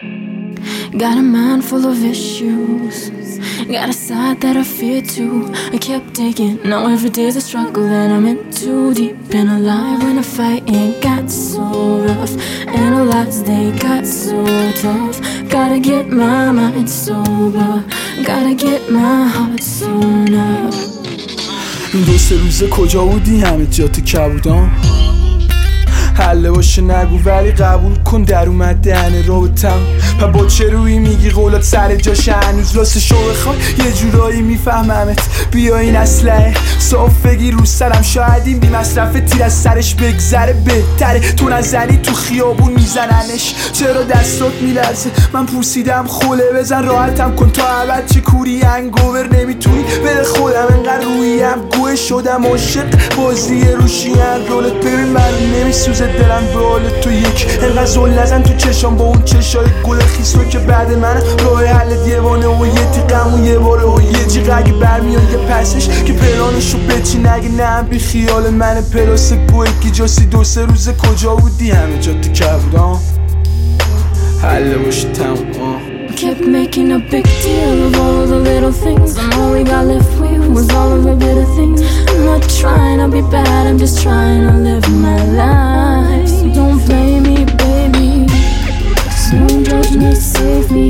Got a mind full of issues, got a side that I fear too. I kept digging, now every day's a struggle and I'm in too deep and alive. When the fighting got so rough and the lies they got so tough. Gotta get my mind sober, gotta get my heart sewn up. این دو سه روزه کجا بودی؟ همه جا تو کبودم. حله باشه نگو ولی قبول کن در اومد دهنه رابطم. پا با چه روی میگی قولات سر جاشه هنوز راستشو بخوای یه جورایی میفهممت. بیا این اسلحه صاف بگیر رو سرم، شاید این بی مصرف تیر از سرش بگذره بهتره. تو نزنی تو خیابون میزننش، چرا دستات میلرزه؟ من پوسیدم خوله بزن راحتم کن تا ابد. چه کوری انگوور نمیتونی بده خودم انقدر رویم گوه شدم عاشق بازی روشیم رولت. ببین من نمیسوزه دلم به حال تو یک انقدر زل نزن تو چشام با اون چشای گل خیسو که بعد من راه حل دیوانه و یه تیقم و یه باره و یه جیغ اگه برمیان یه پسش که پلانشو بچی نگه نه بی خیال من پلاس گوه کی جاسی دو سه روزه کجا بودی؟ همه جا تو کبودم. حله باشه تمام. Kept making a big deal of all of the little things, and all we got left with was all of the bitter things. I'm not trying to be bad, I'm just trying to live my life. So don't blame me, baby, just don't judge me, save me.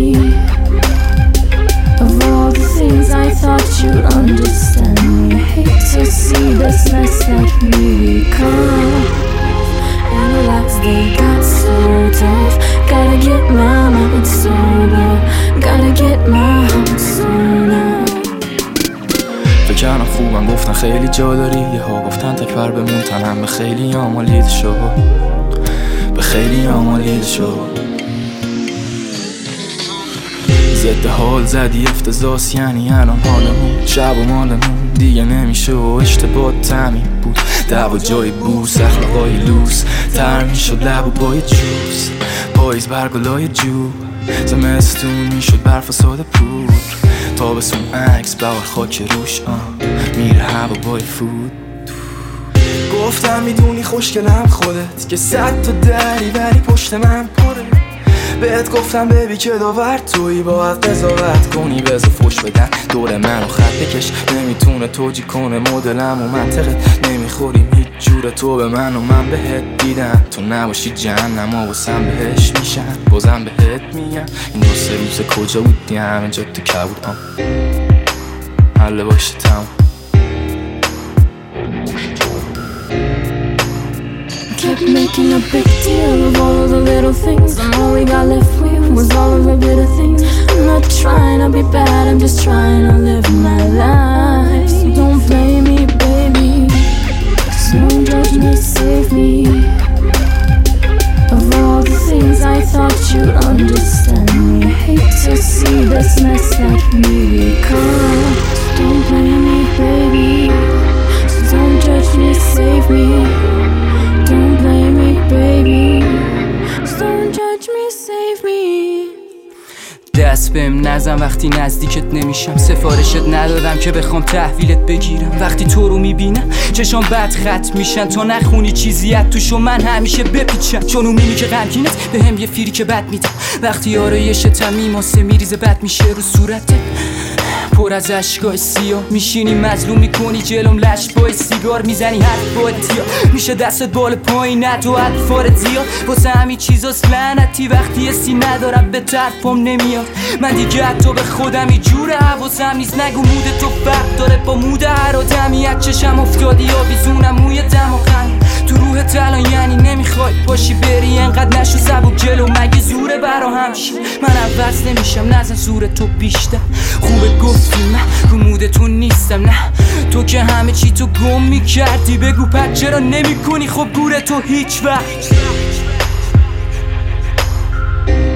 Of all the things I thought you'd understand me, I hate to see this mess that we become. And the lies they got so tough. Gotta get my mind sober, gotta get my heart sewn up. فکرم خوبم گفتن خیلی جا داری، یه ها گفتن تکبر بمون تنم به خیلی آمالید شو، به خیلی آمالید شو. ضد حال زدی افتضاس یعنی الان حالمون شب و مالمون دیگه نمیشه و اشتباه تعمیم بود. دعوا جای بوس اخلاقای لوس تر میشد لب و پای جوز. پاییز برگلای جو زمستون میشد برف و ساده پور. تابستون عکس بوار خاک روش میره هوا بای فود. گفتم میدونی خوشگلم خودت که صد تا دری ولی پشت من پره. بهت گفتم ببی که داور تویی باید قضاوت کنی بذار فوش بدن دور منو خط بکش. نمیتونه توجی کنه مدلم و منطقت نمیخوریم هیچ جور تو به من و من بهت دیدم. تو نباشی جهنم ها واسم بهش میشن بازم بهت میگم. این دو سه روز کجا بودی؟ همه جا تو کبود حله باشه تمام. Kept making a big deal of all of the little things, and all we got left with was all of the bitter things. I'm not trying to be bad, I'm just trying to live my life. So don't blame me, baby, just don't judge me, save me. Of all the things I thought you'd understand me, I hate to see this mess that we become. So don't blame me, baby, so don't judge me, save me. Don't blame me, baby, just don't judge me, save me. دست بهم نزن وقتی نزدیکت نمیشم. سفارشت ندادم که بخوام تحویلت بگیرم. وقتی تو رو میبینم چشام بد خط میشن. تو نخونی چیزیت توشو من همیشه بپیچم. چون اون میمی که غمگینت بهم یه فیری که بد میدم. وقتی آرایشتم میماسه میریزه بد میشه رو صورتت پر از اشکای سیاه. میشینی مظلوم میکنی جلوم لش بای سیگار میزنی حرف با اتیا. میشه دستت بال پایین ند و حرفارت زیاد. واسه همین چیزاست لعنتی وقتی حسی ندارم به طرفم نمیاد. من دیگه حتی به خودم یه جوره حواسم نیست. نگو مود تو فرق داره با مود هر آدمی. از چشم افتادی آویزونم موی دم و خند تو روحت الان یعنی نمیخوای باشی بری. انقدر نشو سبک جلو مگه زوره برا همشی. من عوض نمیشم نزن زور تو بیشتر. خوبه گفتی من رو مود تو نیستم نه. تو که همه چی تو گم میکردی بگو پس چرا نمی کنی خب گوره تو هیچ وقت.